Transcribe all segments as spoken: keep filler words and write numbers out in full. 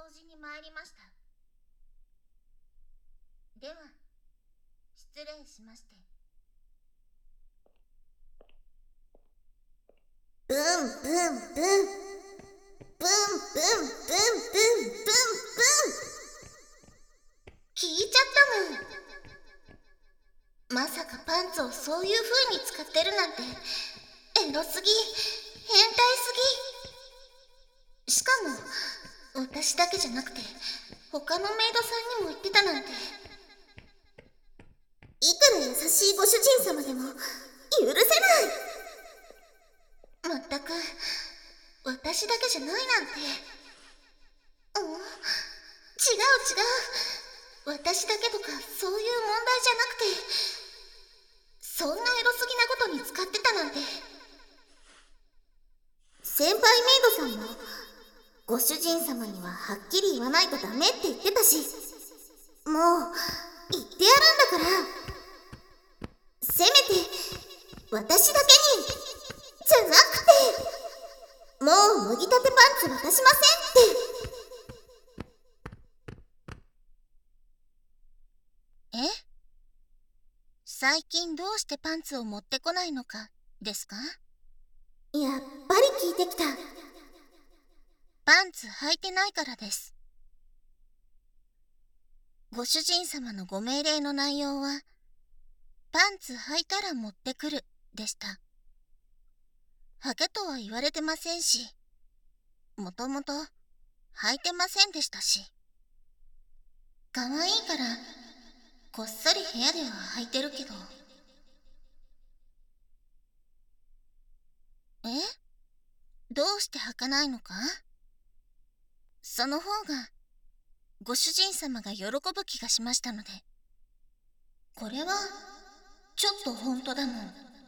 掃除に参りました。では、失礼しまして。 ブンブンブン。ブンブンブンブンブンブン。 聞いちゃったもん。まさかパンツをそういう風に使ってるなんて、エロすぎ、変態すぎ。しかも、私だけじゃなくて、他のメイドさんにも言ってたなんて。 いくら優しいご主人様でも、許せない。 まったく、私だけじゃないなんて。うん、違う違う。私だけとかそういう問題じゃなくて、そんなエロすぎなことに使ってたなんて。 先輩メイドさんもご主人様にははっきり言わないとダメって言ってたし、もう言ってやるんだから、せめて私だけにじゃなくて、もう脱ぎたてパンツ渡しませんって。 え？最近どうしてパンツを持ってこないのかですか？ やっぱり聞いてきた。 パンツ履いてないからです。ご主人様のご命令の内容は、パンツ履いたら持ってくるでした。履けとは言われてませんし、もともと履いてませんでしたし。可愛いから、こっそり部屋では履いてるけど。え？どうして履かないのか？その方が、ご主人様が喜ぶ気がしましたので。これは、ちょっと本当だもん。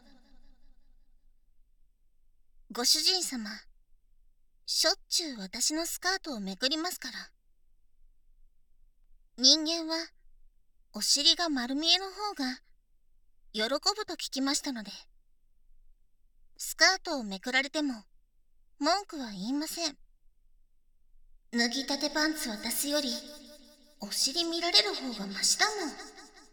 ご主人様、しょっちゅう私のスカートをめくりますから。人間は、お尻が丸見えの方が、喜ぶと聞きましたので。スカートをめくられても、文句は言いません。脱ぎたてパンツ渡すより、お尻見られる方がマシだもん。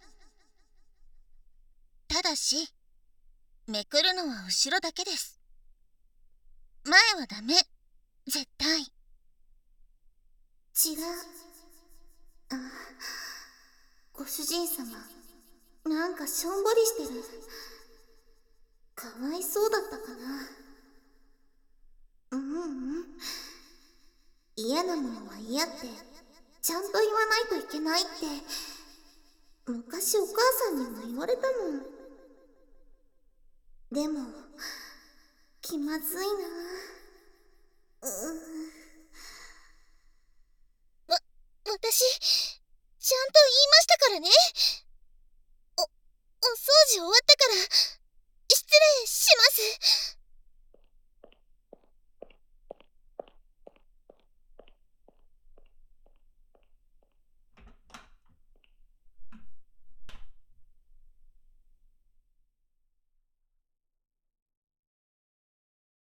ただし、めくるのは後ろだけです。前はダメ、絶対。 違う。あ、ご主人様、なんかしょんぼりしてる。かわいそうだったかな。ううんうん。嫌なものは嫌って、ちゃんと言わないといけないって、昔お母さんにも言われたもん。でも、気まずいな。うわ、私、ちゃんと言いましたからね。